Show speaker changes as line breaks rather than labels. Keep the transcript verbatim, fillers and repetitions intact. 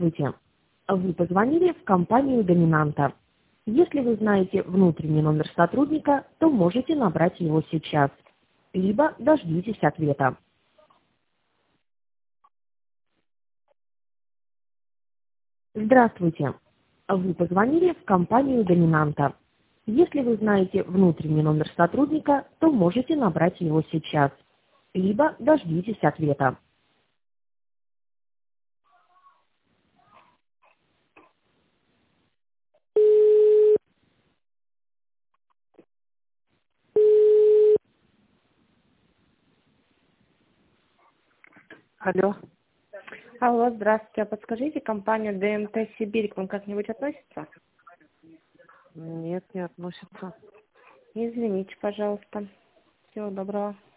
Здравствуйте. Вы позвонили в компанию «Доминанта». Если вы знаете внутренний номер сотрудника, то можете набрать его сейчас, либо дождитесь ответа. Здравствуйте. Вы позвонили в компанию «Доминанта». Если вы знаете внутренний номер сотрудника, то можете набрать его сейчас, либо дождитесь ответа.
Алло.
Алло, здравствуйте. А подскажите, компания ДМТ Сибирь к вам как-нибудь относится?
Нет, не относится.
Извините, пожалуйста. Всего доброго.